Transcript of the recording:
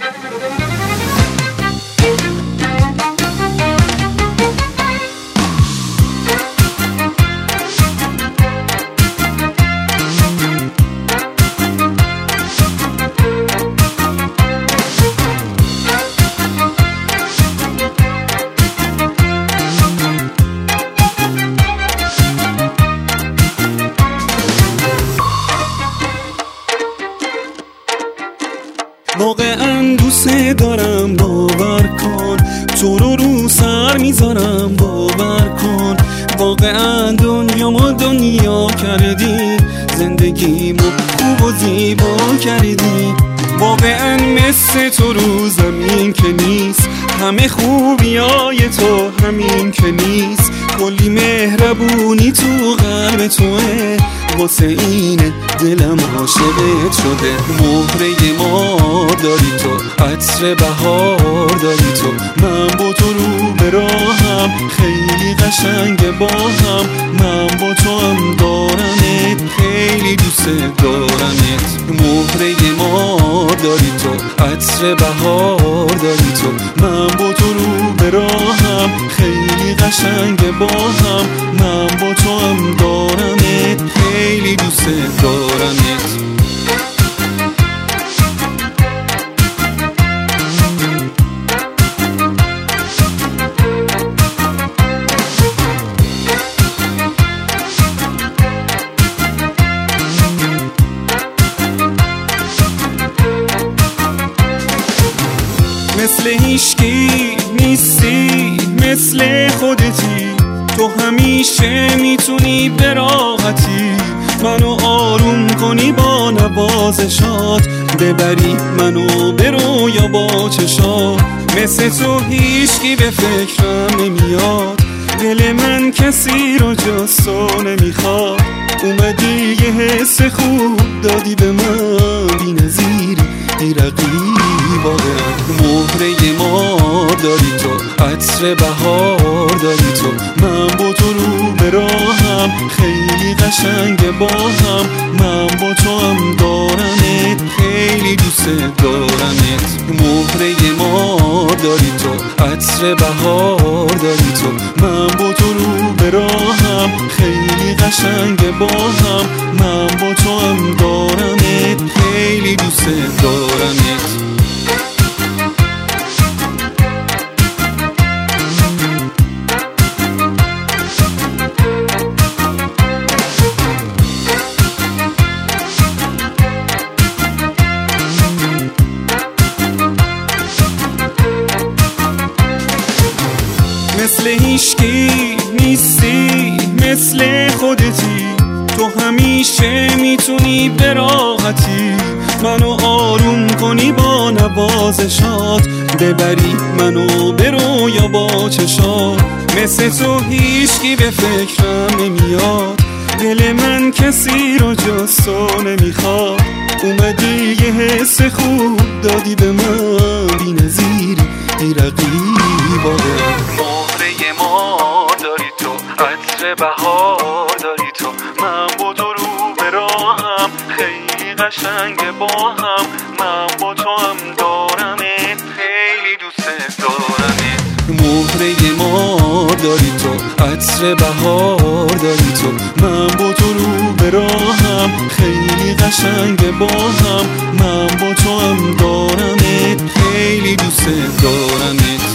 واقعا دوست دارم، باور کن. تو رو سر میذارم، باور کن. واقعا دنیامو دنیا کردی، زندگیمو خوب و زیبا کردی. واقعا مثل تو رو زمین که نیست، همه خوبیای تو همین که نیست. کلی مهربونی تو قلب توه، واسه اینه دلم عاشقت شده. مهره ما داری تو، عطر بهار داری تو. من با تو رو به راهم، خیلی قشنگ با هم. من با تو هم دارمت، خیلی دوست دارمت. مهره ما داری تو، عطر بهار داری تو. من با تو رو به راهم، خیلی قشنگ با هم. من با تو هم دارمت، خیلی دوست دارمت. مثل هیچکی نیستی، مثل خودتی. تو همیشه میتونی به راحتی منو آروم کنی با نوازشات، ببری منو به رویا با چشات. مثل تو هیچکی به فکرم نمیاد، دل من کسی رو جز تو نمیخواد. اومدی یه حس خوب دادی به من، بی نظیری ای رقیب. واقعا مهره ما داری تو، عطر بهار داری تو. من با تو رو به راهم، خیلی قشنگ با هم. من با تو هم دارمت، خیلی دوست دارمت. مهره ما داری تو، عطر بهار داری تو. من با تو رو به راهم، خیلی قشنگ با هم. من با تو هم دارمت، خیلی دوست دارمت. مثل هیچکی نیستی، مثل خودتی. تو همیشه میتونی به راحتی منو آروم کنی با نوازشات، ببری منو به رویا با چشات. مثل تو هیچکی به فکرم نمیاد، دل من کسی رو جز تو نمیخواد. اومدی یه حس خوب دادی به من، بی نظیری ای رقیب. واقعا مهره ما داری تو، عطر بهار داری تو. من با تو رو به راهم، خیلی قشنگ با هم. من با تو هم دارمت، خیلی دوست دارمت. مهره ما داری تو، عطر بهار داری تو. من با تو رو به راهم، خیلی قشنگ با هم. من با تو هم دارمت، خیلی دوست دارمت.